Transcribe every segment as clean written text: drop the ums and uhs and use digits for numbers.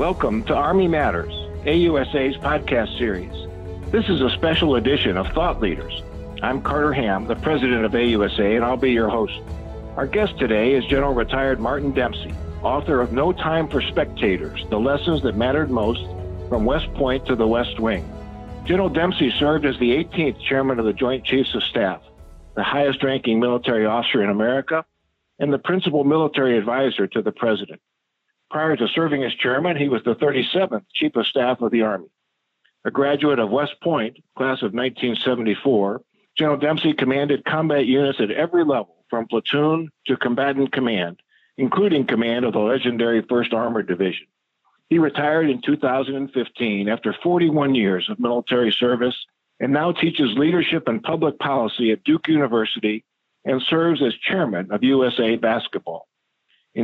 Welcome to Army Matters, AUSA's podcast series. This is a special edition of Thought Leaders. I'm Carter Ham, the president of AUSA, and I'll be your host. Our guest today is General Retired Martin Dempsey, author of No Time for Spectators, The Lessons That Mattered Most from West Point to the West Wing. General Dempsey served as the 18th Chairman of the Joint Chiefs of Staff, the highest-ranking military officer in America, and the principal military advisor to the President. Prior to serving as chairman, he was the 37th Chief of Staff of the Army. A graduate of West Point, class of 1974, General Dempsey commanded combat units at every level, from platoon to combatant command, including command of the legendary 1st Armored Division. He retired in 2015 after 41 years of military service and now teaches leadership and public policy at Duke University and serves as chairman of USA Basketball. In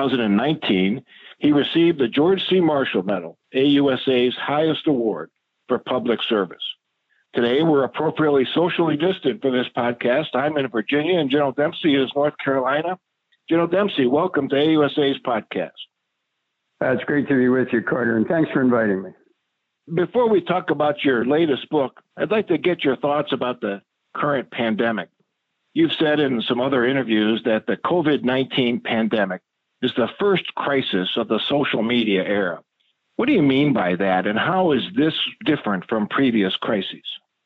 2019, he received the George C. Marshall Medal, AUSA's highest award for public service. Today, we're appropriately socially distant for this podcast. I'm in Virginia, and General Dempsey is North Carolina. General Dempsey, welcome to AUSA's podcast. It's great to be with you, Carter, and thanks for inviting me. Before we talk about your latest book, I'd like to get your thoughts about the current pandemic. You've said in some other interviews that the COVID-19 pandemic is the first crisis of the social media era. What do you mean by that, and how is this different from previous crises?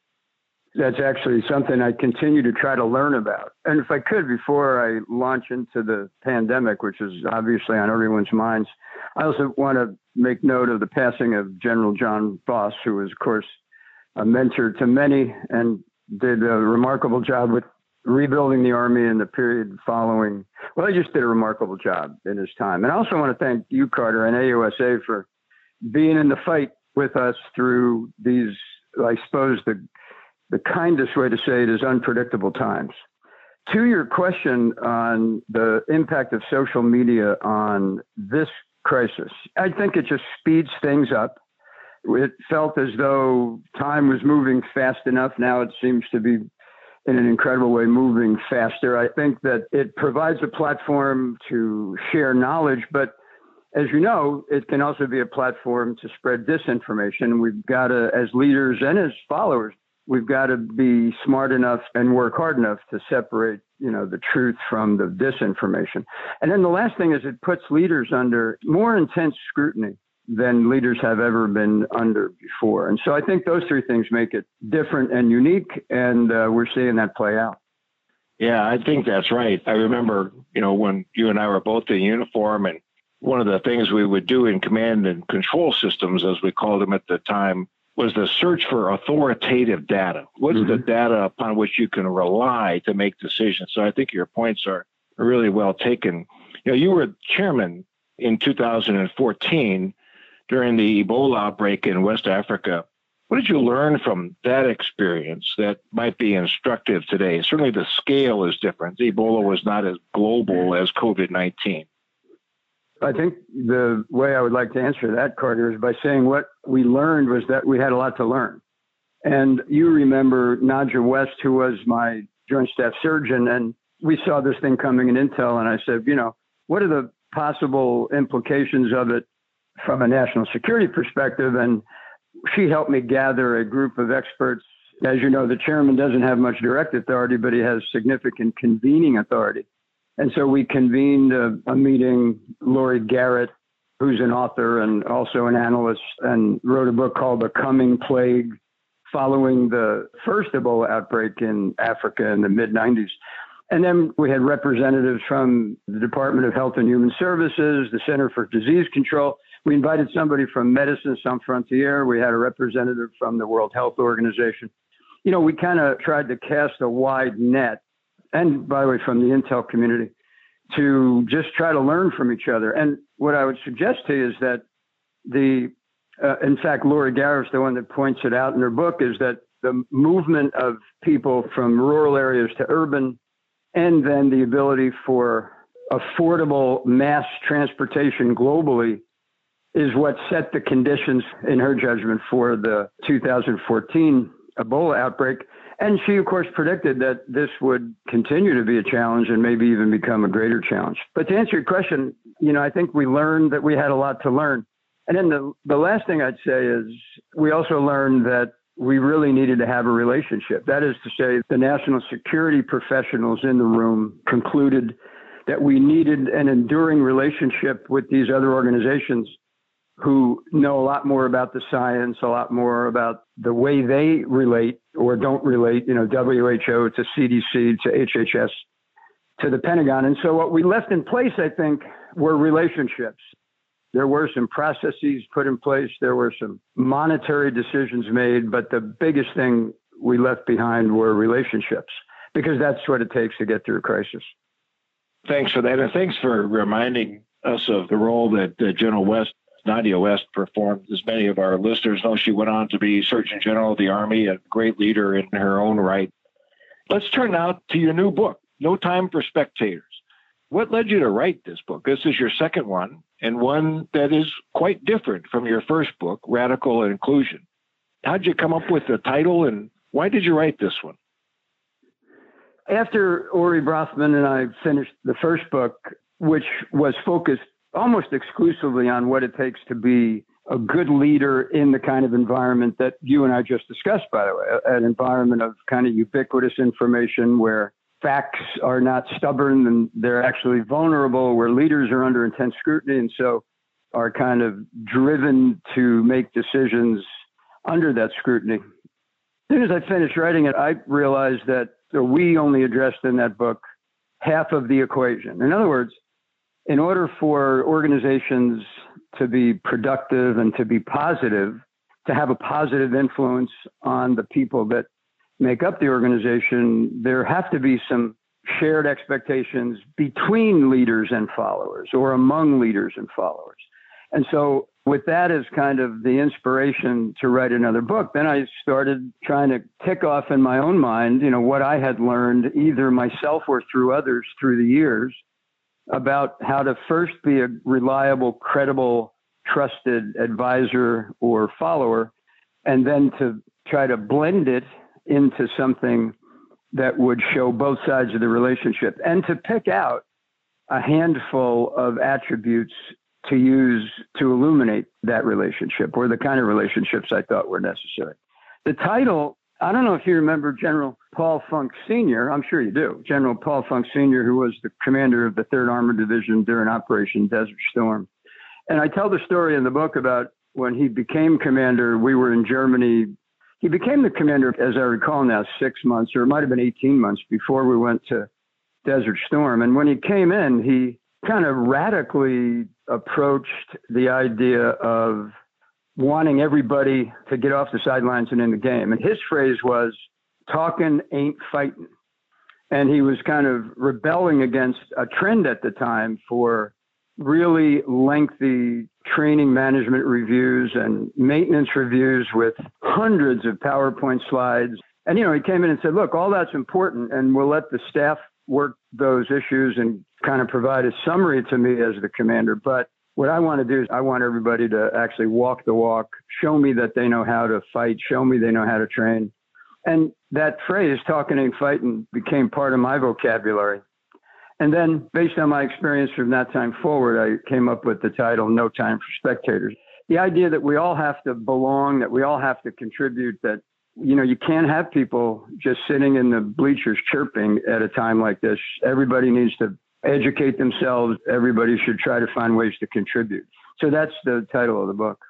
That's actually something I continue to try to learn about. And if I could, before I launch into the pandemic, which is obviously on everyone's minds, I also want to make note of the passing of General John Boss, who was, of course, a mentor to many and did a remarkable job with rebuilding the Army in the period following. Well, he just did a remarkable job in his time. And I also want to thank you, Carter, and AUSA for being in the fight with us through these, I suppose, the kindest way to say it is unpredictable times. To your question on the impact of social media on this crisis, I think it just speeds things up. It felt as though time was moving fast enough. Now it seems to be, in an incredible way, moving faster. I think that it provides a platform to share knowledge, but as you know, it can also be a platform to spread disinformation. We've got to, as leaders and as followers, we've got to be smart enough and work hard enough to separate, the truth from the disinformation. And then the last thing is it puts leaders under more intense scrutiny than leaders have ever been under before. And so I think those three things make it different and unique, and we're seeing that play out. Yeah, I think that's right. I remember, when you and I were both in uniform, and one of the things we would do in command and control systems, as we called them at the time, was the search for authoritative data. What's the data upon which you can rely to make decisions? So I think your points are really well taken. You were chairman in 2014 during the Ebola outbreak in West Africa. What did you learn from that experience that might be instructive today? Certainly the scale is different. Ebola was not as global as COVID-19. I think the way I would like to answer that, Carter, is by saying what we learned was that we had a lot to learn. And you remember Nadja West, who was my Joint Staff Surgeon, and we saw this thing coming in intel, and I said, what are the possible implications of it from a national security perspective? And she helped me gather a group of experts. As you know, the chairman doesn't have much direct authority, but he has significant convening authority. And so we convened a meeting. Lori Garrett, who's an author and also an analyst, and wrote a book called The Coming Plague, following the first Ebola outbreak in Africa in the mid-90s. And then we had representatives from the Department of Health and Human Services, the Center for Disease Control. We invited somebody from Médecins Sans Frontières. We had a representative from the World Health Organization. We kind of tried to cast a wide net, and by the way, from the intel community, to just try to learn from each other. And what I would suggest to you is that in fact, Lori Garrett's the one that points it out in her book, is that the movement of people from rural areas to urban, and then the ability for affordable mass transportation globally, is what set the conditions, in her judgment, for the 2014 Ebola outbreak. And she, of course, predicted that this would continue to be a challenge and maybe even become a greater challenge. But to answer your question, I think we learned that we had a lot to learn. And then the last thing I'd say is we also learned that we really needed to have a relationship. That is to say, the national security professionals in the room concluded that we needed an enduring relationship with these other organizations who know a lot more about the science, a lot more about the way they relate or don't relate, WHO to CDC to HHS to the Pentagon. And so what we left in place, I think, were relationships. There were some processes put in place. There were some monetary decisions made, but the biggest thing we left behind were relationships, because that's what it takes to get through a crisis. Thanks for that. And thanks for reminding us of the role that General West, Nadia West, performed. As many of our listeners know, she went on to be Surgeon General of the Army, a great leader in her own right. Let's turn now to your new book, No Time for Spectators. What led you to write this book? This is your second one, and one that is quite different from your first book, Radical Inclusion. How'd you come up with the title, and why did you write this one? After Ori Brothman and I finished the first book, which was focused almost exclusively on what it takes to be a good leader in the kind of environment that you and I just discussed, by the way, an environment of kind of ubiquitous information where facts are not stubborn and they're actually vulnerable, where leaders are under intense scrutiny and so are kind of driven to make decisions under that scrutiny. As soon as I finished writing it, I realized that we only addressed in that book half of the equation. In other words, in order for organizations to be productive and to be positive, to have a positive influence on the people that make up the organization, there have to be some shared expectations between leaders and followers or among leaders and followers. And so with that as kind of the inspiration to write another book, then I started trying to tick off in my own mind, what I had learned either myself or through others through the years about how to first be a reliable, credible, trusted advisor or follower, and then to try to blend it into something that would show both sides of the relationship, and to pick out a handful of attributes to use to illuminate that relationship, or the kind of relationships I thought were necessary. The title, I don't know if you remember General Paul Funk Sr., I'm sure you do, General Paul Funk Sr., who was the commander of the 3rd Armored Division during Operation Desert Storm. And I tell the story in the book about when he became commander, we were in Germany. He became the commander, as I recall now, 6 months, or it might have been 18 months before we went to Desert Storm. And when he came in, he kind of radically approached the idea of wanting everybody to get off the sidelines and in the game. And his phrase was, "Talking ain't fighting." And he was kind of rebelling against a trend at the time for really lengthy training management reviews and maintenance reviews with hundreds of PowerPoint slides. And, he came in and said, look, all that's important, and we'll let the staff work those issues and kind of provide a summary to me as the commander. But what I want to do is I want everybody to actually walk the walk, show me that they know how to fight, show me they know how to train. And that phrase, talking ain't fighting, became part of my vocabulary. And then based on my experience from that time forward, I came up with the title, No Time for Spectators. The idea that we all have to belong, that we all have to contribute, that, you can't have people just sitting in the bleachers chirping at a time like this. Everybody needs to educate themselves. Everybody should try to find ways to contribute. So that's the title of the book.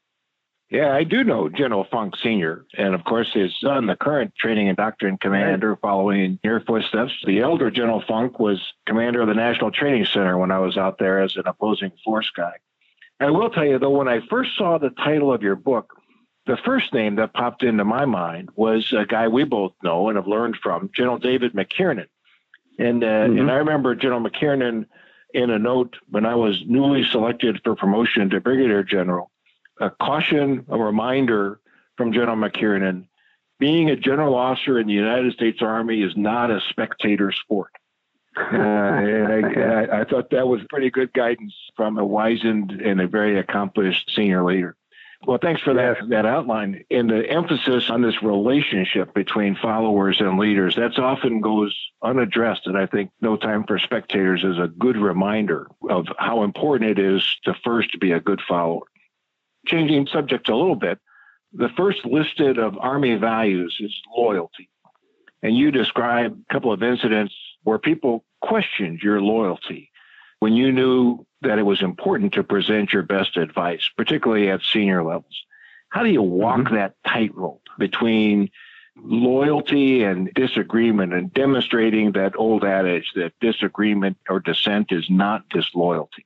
Yeah, I do know General Funk Sr., and of course his son, the current training and doctrine commander, following in your footsteps. The elder General Funk was commander of the National Training Center when I was out there as an opposing force guy. I will tell you, though, when I first saw the title of your book, the first name that popped into my mind was a guy we both know and have learned from, General David McKiernan. And I remember General McKiernan in a note when I was newly selected for promotion to brigadier general, a caution, a reminder from General McKiernan, being a general officer in the United States Army is not a spectator sport. And I thought that was pretty good guidance from a wizened and a very accomplished senior leader. Well, thanks for that outline. And the emphasis on this relationship between followers and leaders, that's often goes unaddressed. And I think No Time for Spectators is a good reminder of how important it is to first be a good follower. changing subjects a little bit, the first listed of Army values is loyalty. And you describe a couple of incidents where people questioned your loyalty when you knew that it was important to present your best advice, particularly at senior levels. How do you walk that tightrope between loyalty and disagreement and demonstrating that old adage that disagreement or dissent is not disloyalty?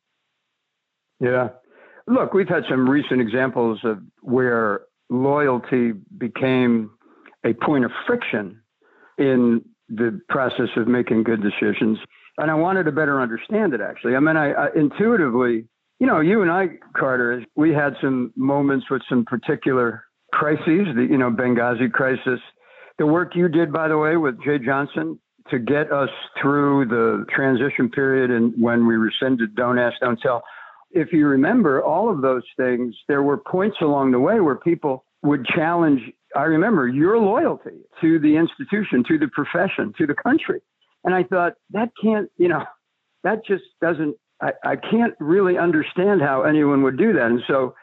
Yeah. Look, we've had some recent examples of where loyalty became a point of friction in the process of making good decisions. And I wanted to better understand it, actually. I mean, I intuitively, you and I, Carter, we had some moments with some particular crises, the, Benghazi crisis. The work you did, by the way, with Jeh Johnson to get us through the transition period and when we rescinded Don't Ask, Don't Tell. If you remember all of those things, there were points along the way where people would challenge, I remember, your loyalty to the institution, to the profession, to the country. And I thought, that can't, that just doesn't, I can't really understand how anyone would do that. And so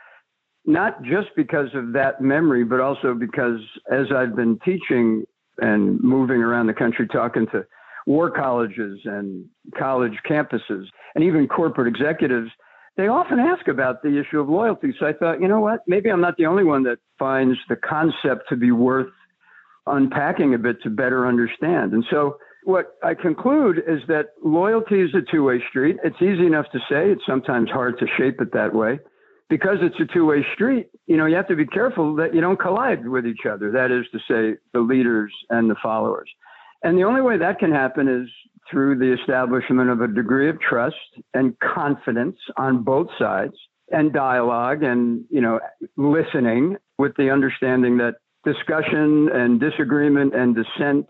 not just because of that memory, but also because as I've been teaching and moving around the country, talking to war colleges and college campuses and even corporate executives, they often ask about the issue of loyalty. So I thought, you know what, maybe I'm not the only one that finds the concept to be worth unpacking a bit to better understand. And so what I conclude is that loyalty is a two-way street. It's easy enough to say. It's sometimes hard to shape it that way. Because it's a two-way street, you have to be careful that you don't collide with each other. That is to say, the leaders and the followers. And the only way that can happen is through the establishment of a degree of trust and confidence on both sides and dialogue and, listening with the understanding that discussion and disagreement and dissent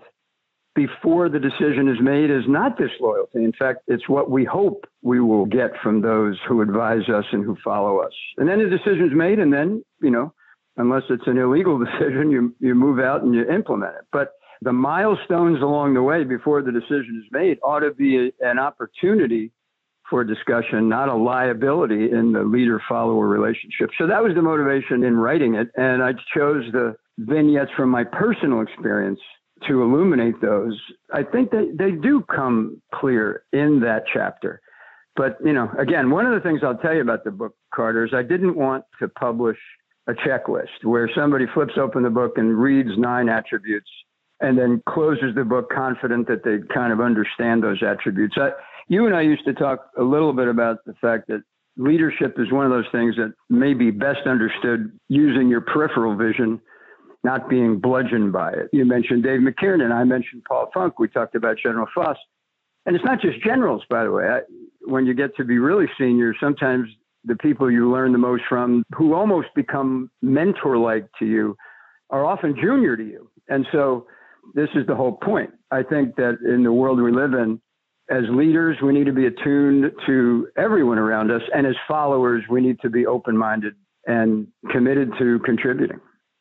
before the decision is made is not disloyalty. In fact, it's what we hope we will get from those who advise us and who follow us. And then the decision is made, and then, unless it's an illegal decision, you move out and you implement it. But the milestones along the way before the decision is made ought to be an opportunity for discussion, not a liability in the leader-follower relationship. So that was the motivation in writing it. And I chose the vignettes from my personal experience to illuminate those. I think they do come clear in that chapter. But, again, one of the things I'll tell you about the book, Carter, is I didn't want to publish a checklist where somebody flips open the book and reads 9 attributes and then closes the book confident that they kind of understand those attributes. You and I used to talk a little bit about the fact that leadership is one of those things that may be best understood using your peripheral vision, not being bludgeoned by it. You mentioned Dave McKiernan. I mentioned Paul Funk. We talked about General Foss. And it's not just generals, by the way. When you get to be really senior, sometimes the people you learn the most from, who almost become mentor-like to you, are often junior to you. And so this is the whole point. I think that in the world we live in, as leaders, we need to be attuned to everyone around us. And as followers, we need to be open-minded and committed to contributing.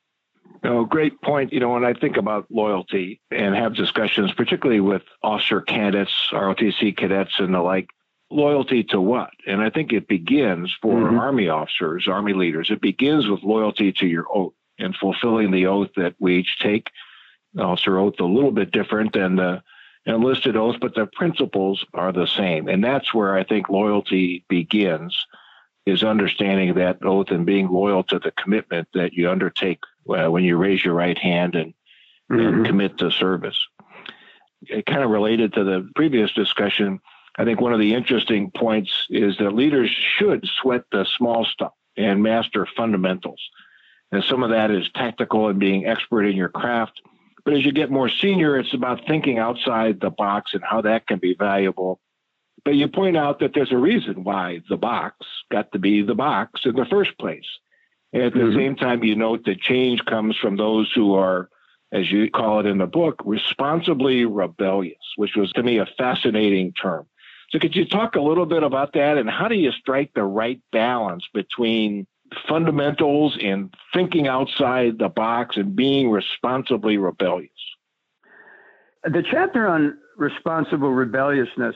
Great point. When I think about loyalty and have discussions, particularly with officer candidates, ROTC cadets and the like, loyalty to what? And I think it begins for Army officers, Army leaders. It begins with loyalty to your oath and fulfilling the oath that we each take. The officer oath a little bit different than the enlisted oath, but the principles are the same. And that's where I think loyalty begins, is understanding that oath and being loyal to the commitment that you undertake when you raise your right hand and commit to service. It kind of related to the previous discussion. I think one of the interesting points is that leaders should sweat the small stuff and master fundamentals. And some of that is tactical and being expert in your craft. But as you get more senior, it's about thinking outside the box and how that can be valuable. But you point out that there's a reason why the box got to be the box in the first place. And at the same time, you note that change comes from those who are, as you call it in the book, responsibly rebellious, which was to me a fascinating term. So could you talk a little bit about that, and how do you strike the right balance between fundamentals and thinking outside the box and being responsibly rebellious? The chapter on responsible rebelliousness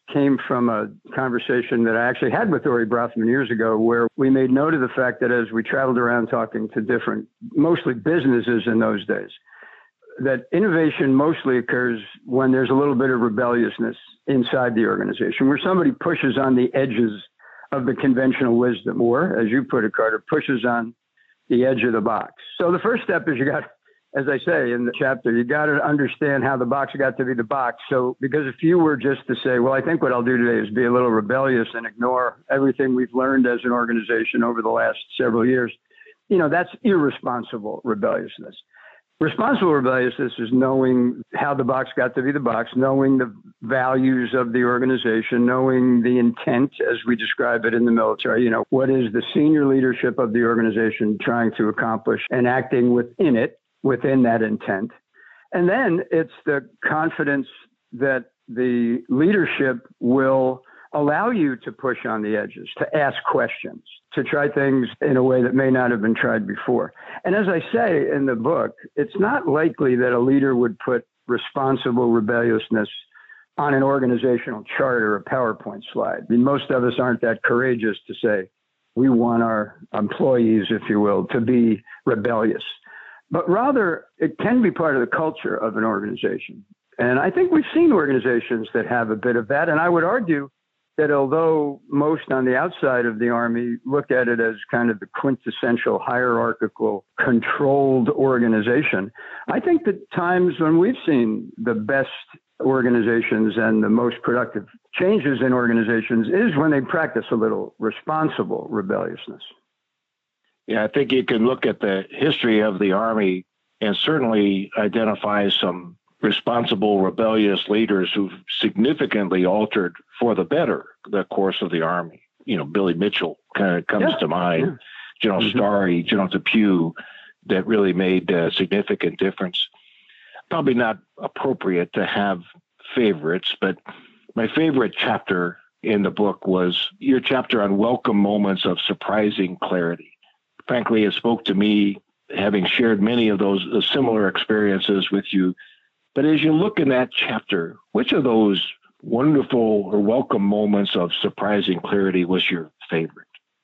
came from a conversation that I actually had with Ori Brothman years ago, where we made note of the fact that as we traveled around talking to different, mostly businesses in those days, that innovation mostly occurs when there's a little bit of rebelliousness inside the organization, where somebody pushes on the edges of the conventional wisdom, or, as you put it, Carter, pushes on the edge of the box. So the first step is you got, as I say in the chapter, you got to understand how the box got to be the box. So, because if you were just to say, well, I think what I'll do today is be a little rebellious and ignore everything we've learned as an organization over the last several years, that's irresponsible rebelliousness. Responsible rebelliousness is knowing how the box got to be the box, knowing the values of the organization, knowing the intent, as we describe it in the military. What is the senior leadership of the organization trying to accomplish, and acting within that intent. And then it's the confidence that the leadership will allow you to push on the edges, to ask questions, to try things in a way that may not have been tried before. And as I say in the book, it's not likely that a leader would put responsible rebelliousness on an organizational chart or a PowerPoint slide. I mean, most of us aren't that courageous to say, we want our employees, if you will, to be rebellious. But rather, it can be part of the culture of an organization. And I think we've seen organizations that have a bit of that. And I would argue that although most on the outside of the Army look at it as kind of the quintessential hierarchical controlled organization, I think that times when we've seen the best organizations and the most productive changes in organizations is when they practice a little responsible rebelliousness. Yeah, I think you can look at the history of the Army and certainly identify some responsible, rebellious leaders who've significantly altered for the better the course of the Army. Billy Mitchell kind of comes to mind, yeah. General Starry, General Depew, that really made a significant difference. Probably not appropriate to have favorites, but my favorite chapter in the book was your chapter on welcome moments of surprising clarity. Frankly, it spoke to me, having shared many of those similar experiences with you. But as you look in that chapter, which of those wonderful or welcome moments of surprising clarity was your favorite?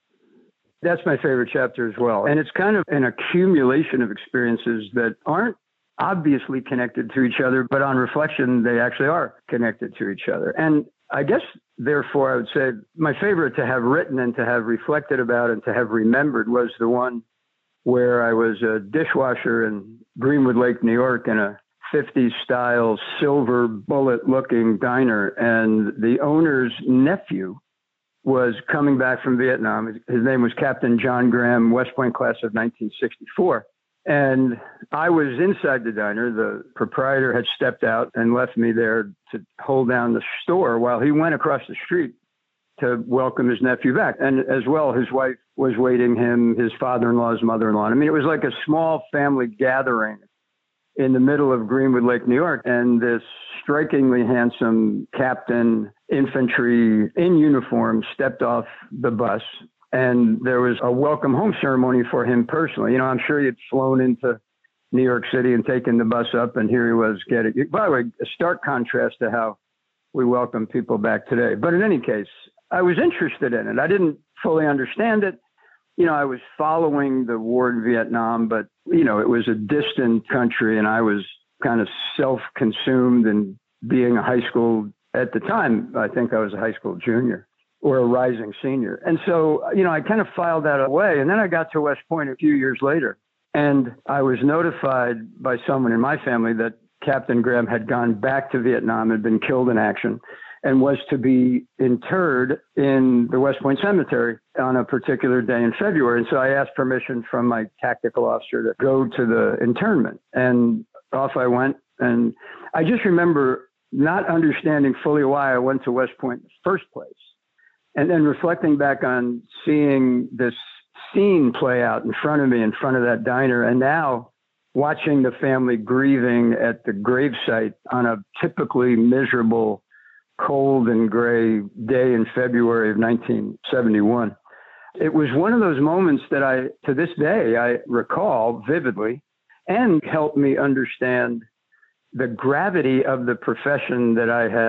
That's my favorite chapter as well. And it's kind of an accumulation of experiences that aren't obviously connected to each other, but on reflection, they actually are connected to each other. And I guess, therefore, I would say my favorite to have written and to have reflected about and to have remembered was the one where I was a dishwasher in Greenwood Lake, New York, in a 50s style silver bullet looking diner. And the owner's nephew was coming back from Vietnam. His name was Captain John Graham, West Point class of 1964. And I was inside the diner. The proprietor had stepped out and left me there to hold down the store while he went across the street to welcome his nephew back. And as well, his wife was waiting him, his father-in-law, his mother-in-law. I mean, it was like a small family gathering in the middle of Greenwood Lake, New York. And this strikingly handsome captain, infantry in uniform, stepped off the bus. And there was a welcome home ceremony for him personally. I'm sure he had flown into New York City and taken the bus up, and here he was getting, by the way, a stark contrast to how we welcome people back today. But in any case, I was interested in it. I didn't fully understand it. I was following the war in Vietnam, but, it was a distant country, and I was kind of self-consumed in being a high school, at the time, I think I was a high school junior or a rising senior. And so, I kind of filed that away. And then I got to West Point a few years later, and I was notified by someone in my family that Captain Graham had gone back to Vietnam, had been killed in action, and was to be interred in the West Point Cemetery on a particular day in February. And so I asked permission from my tactical officer to go to the internment. And off I went. And I just remember not understanding fully why I went to West Point in the first place. And then reflecting back on seeing this scene play out in front of me, in front of that diner, and now watching the family grieving at the gravesite on a typically miserable, cold and gray day in February of 1971. It was one of those moments that to this day, I recall vividly and helped me understand the gravity of the profession that I had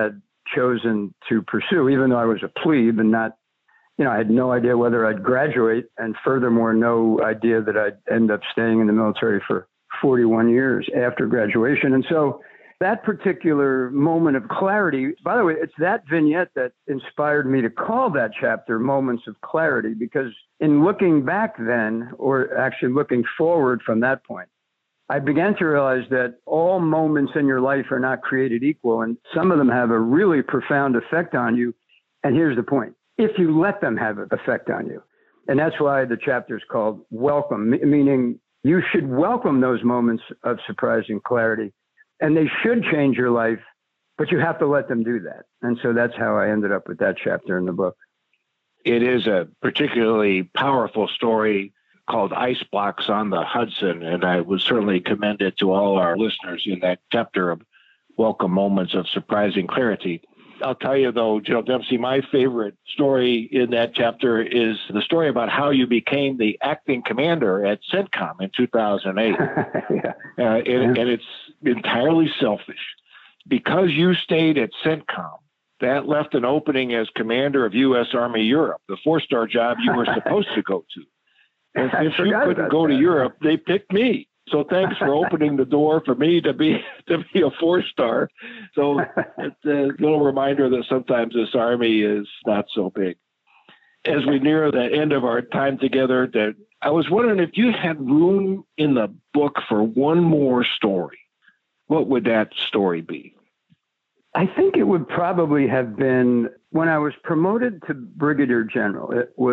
chosen to pursue, even though I was a plebe and not, I had no idea whether I'd graduate, and furthermore, no idea that I'd end up staying in the military for 41 years after graduation. And so that particular moment of clarity, by the way, it's that vignette that inspired me to call that chapter Moments of Clarity, because in looking back then, or actually looking forward from that point, I began to realize that all moments in your life are not created equal, and some of them have a really profound effect on you. And here's the point: if you let them have an effect on you. And that's why the chapter is called Welcome, meaning you should welcome those moments of surprising clarity, and they should change your life, but you have to let them do that. And so that's how I ended up with that chapter in the book. It is a particularly powerful story called Ice Blocks on the Hudson, and I would certainly commend it to all our listeners in that chapter of Welcome Moments of Surprising Clarity. I'll tell you, though, General Dempsey, my favorite story in that chapter is the story about how you became the acting commander at CENTCOM in 2008. Yeah. And it's entirely selfish. Because you stayed at CENTCOM, that left an opening as commander of U.S. Army Europe, the 4-star job you were supposed to go to. And since you couldn't go to Europe, they picked me. So thanks for opening the door for me to be a 4-star. So it's a little reminder that sometimes this Army is not so big. As we near the end of our time together, that I was wondering if you had room in the book for one more story, what would that story be? I think it would probably have been when I was promoted to Brigadier General.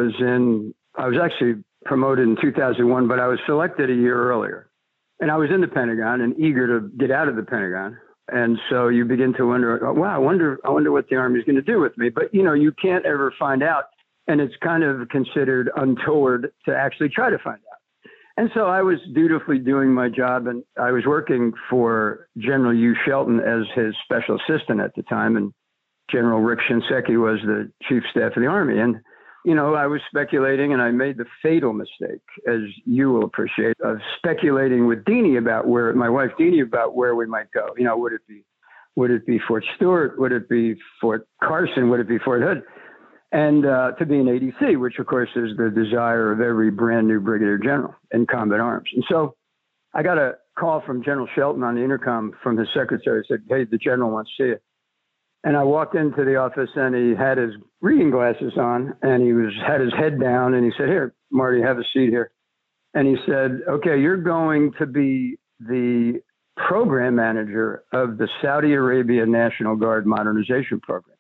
I was actually promoted in 2001, but I was selected a year earlier. And I was in the Pentagon and eager to get out of the Pentagon. And so you begin to wonder, wow, I wonder what the Army is going to do with me. But, you can't ever find out. And it's kind of considered untoward to actually try to find out. And so I was dutifully doing my job, and I was working for General Hugh Shelton as his special assistant at the time. And General Rick Shinseki was the chief staff of the Army. And I was speculating, and I made the fatal mistake, as you will appreciate, of speculating with Deanie my wife Deanie, about where we might go. Would it be Fort Stewart? Would it be Fort Carson? Would it be Fort Hood? And to be an ADC, which of course is the desire of every brand new brigadier general in combat arms. And so I got a call from General Shelton on the intercom from his secretary. Said, "Hey, the general wants to see you." And I walked into the office, and he had his reading glasses on, and he had his head down, and he said, "Here, Marty, have a seat here." And he said, "Okay, you're going to be the program manager of the Saudi Arabia National Guard Modernization Program."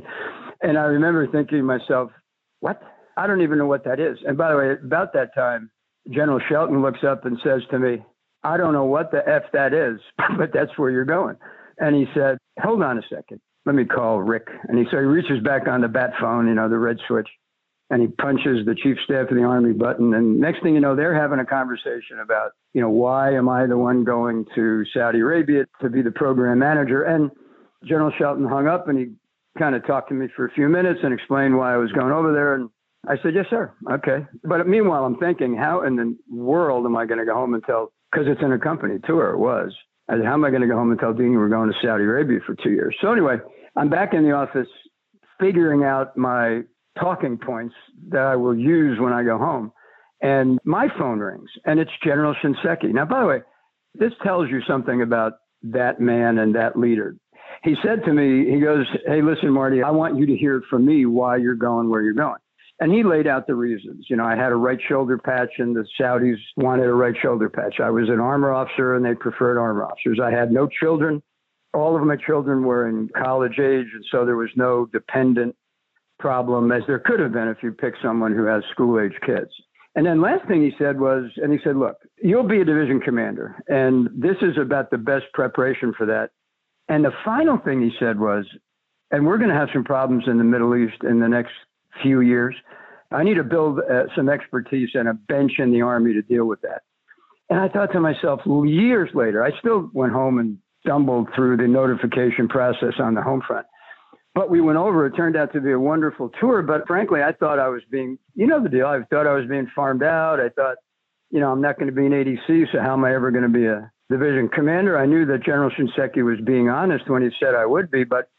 And I remember thinking to myself, what? I don't even know what that is. And by the way, about that time, General Shelton looks up and says to me, "I don't know what the F that is, but that's where you're going." And he said, "Hold on a second. Let me call Rick." And he reaches back on the bat phone, the red switch, and he punches the chief staff of the Army button. And next thing you know, they're having a conversation about, why am I the one going to Saudi Arabia to be the program manager? And General Shelton hung up, and he kind of talked to me for a few minutes and explained why I was going over there. And I said, "Yes, sir. Okay." But meanwhile, I'm thinking, how in the world am I going to go home and tell, because it's in a company tour, it was. I said, how am I going to go home and tell Deanie we're going to Saudi Arabia for 2 years? So anyway, I'm back in the office figuring out my talking points that I will use when I go home. And my phone rings, and it's General Shinseki. Now, by the way, this tells you something about that man and that leader. He said to me, he goes, "Hey, listen, Marty, I want you to hear from me why you're going where you're going." And he laid out the reasons. I had a right shoulder patch, and the Saudis wanted a right shoulder patch. I was an armor officer, and they preferred armor officers. I had no children. All of my children were in college age, and so there was no dependent problem, as there could have been if you pick someone who has school-age kids. And then last thing he said was, "Look, you'll be a division commander, and this is about the best preparation for that." And the final thing he said was, "And we're going to have some problems in the Middle East in the next few years. I need to build some expertise and a bench in the Army to deal with that." And I thought to myself, years later, I still went home and stumbled through the notification process on the home front. But we went over. It turned out to be a wonderful tour. But frankly, I thought I was being, the deal. I thought I was being farmed out. I thought, I'm not going to be an ADC, so how am I ever going to be a division commander? I knew that General Shinseki was being honest when he said I would be, but I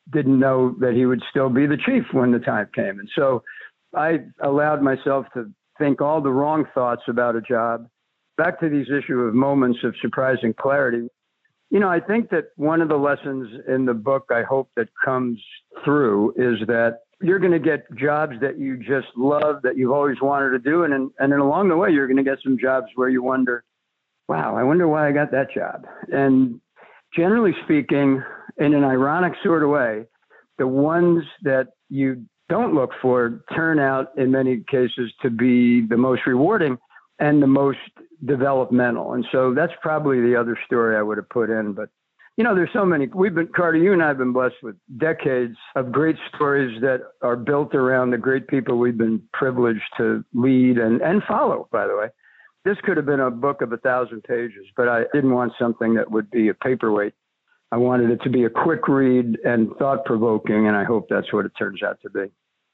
didn't know that he would still be the chief when the time came. And so I allowed myself to think all the wrong thoughts about a job. Back to these issue of moments of surprising clarity. I think that one of the lessons in the book, I hope that comes through, is that you're going to get jobs that you just love, that you've always wanted to do. And then along the way, you're going to get some jobs where you wonder, wow, I wonder why I got that job. And generally speaking, in an ironic sort of way, the ones that you don't look for turn out in many cases to be the most rewarding and the most developmental. And so that's probably the other story I would have put in. But, there's so many. Carter, you and I have been blessed with decades of great stories that are built around the great people we've been privileged to lead and follow, by the way. This could have been a book of 1,000 pages, but I didn't want something that would be a paperweight. I wanted it to be a quick read and thought-provoking, and I hope that's what it turns out to be.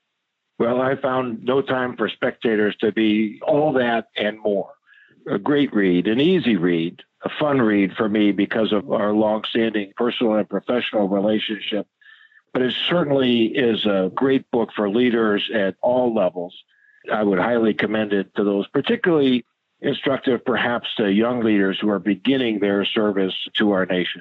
Well, I found No Time for Spectators to be all that and more. A great read, an easy read, a fun read for me because of our long-standing personal and professional relationship. But it certainly is a great book for leaders at all levels. I would highly commend it to those particularly instructive, perhaps, to young leaders who are beginning their service to our nation.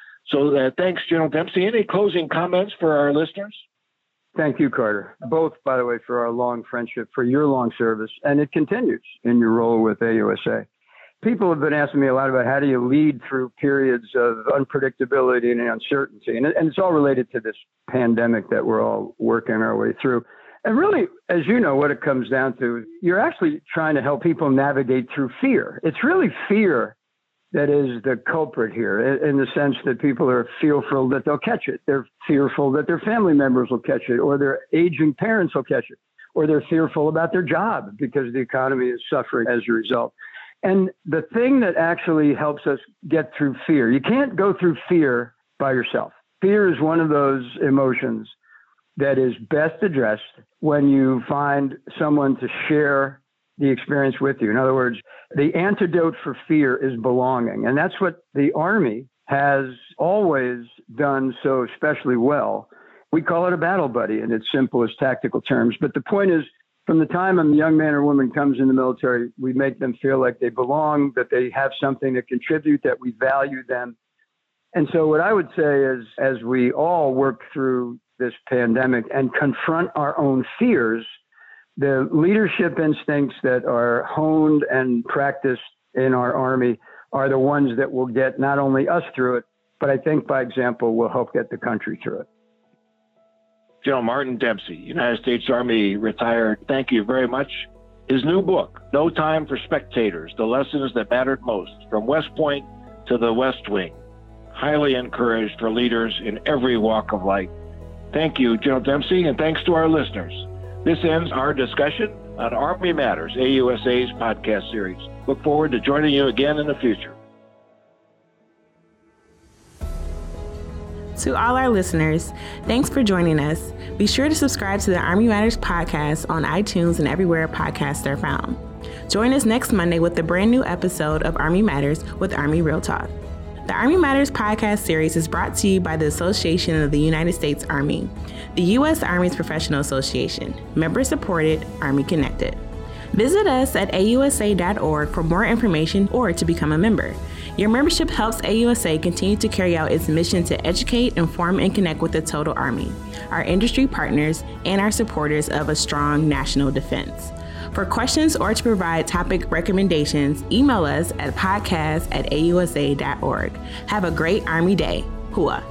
So thanks, General Dempsey. Any closing comments for our listeners? Thank you, Carter. Both, by the way, for our long friendship, for your long service, and it continues in your role with AUSA. People have been asking me a lot about how do you lead through periods of unpredictability and uncertainty, and it's all related to this pandemic that we're all working our way through. And really, as you know, what it comes down to, you're actually trying to help people navigate through fear. It's really fear that is the culprit here, in the sense that people are fearful that they'll catch it. They're fearful that their family members will catch it, or their aging parents will catch it, or they're fearful about their job because the economy is suffering as a result. And the thing that actually helps us get through fear, you can't go through fear by yourself. Fear is one of those emotions that is best addressed when you find someone to share the experience with you. In other words, the antidote for fear is belonging. And that's what the Army has always done so especially well. We call it a battle buddy in its simplest tactical terms. But the point is, from the time a young man or woman comes in the military, we make them feel like they belong, that they have something to contribute, that we value them. And so what I would say is, as we all work through this pandemic and confront our own fears, the leadership instincts that are honed and practiced in our Army are the ones that will get not only us through it, but I think by example will help get the country through it. General Martin Dempsey, United States Army retired, thank you very much. His new book, No Time for Spectators, The Lessons That Mattered Most, From West Point to the West Wing, highly encouraged for leaders in every walk of life. Thank you, General Dempsey, and thanks to our listeners. This ends our discussion on Army Matters, AUSA's podcast series. Look forward to joining you again in the future. To all our listeners, thanks for joining us. Be sure to subscribe to the Army Matters podcast on iTunes and everywhere podcasts are found. Join us next Monday with a brand new episode of Army Matters with Army Real Talk. The Army Matters podcast series is brought to you by the Association of the United States Army, the U.S. Army's professional association, member-supported, Army-connected. Visit us at ausa.org for more information or to become a member. Your membership helps AUSA continue to carry out its mission to educate, inform, and connect with the total Army, our industry partners, and our supporters of a strong national defense. For questions or to provide topic recommendations, email us at podcast@ausa.org. Have a great Army Day. Hua.